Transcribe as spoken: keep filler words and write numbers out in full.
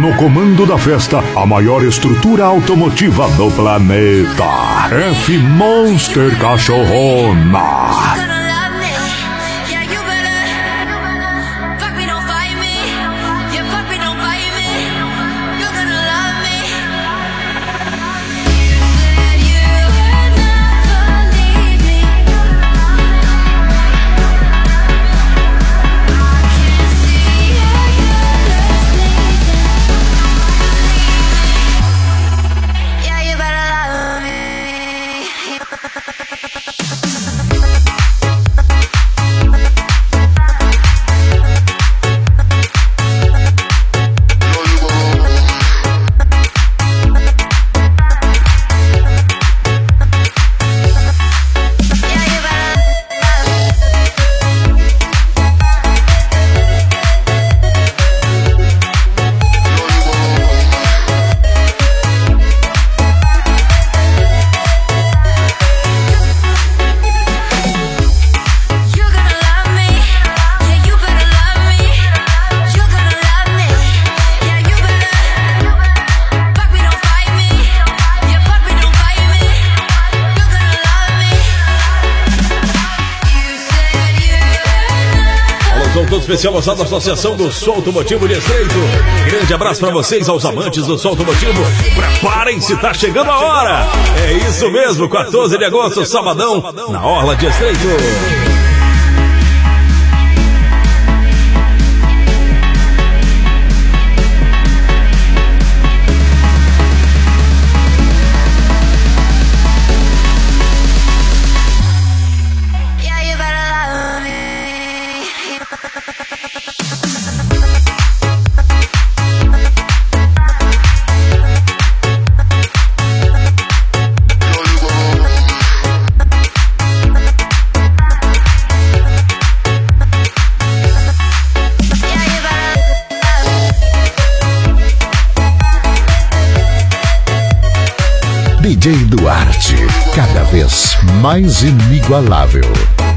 No comando da festa, a maior estrutura automotiva do planeta. F-Monster Cachorrona. Especial lançado da Associação do Som Automotivo de Estreito. Grande abraço para vocês, aos amantes do som automotivo. Preparem-se, tá chegando a hora. É isso mesmo, quatorze de agosto, sabadão, na Orla de Estreito. D J Duarte, cada vez mais inigualável.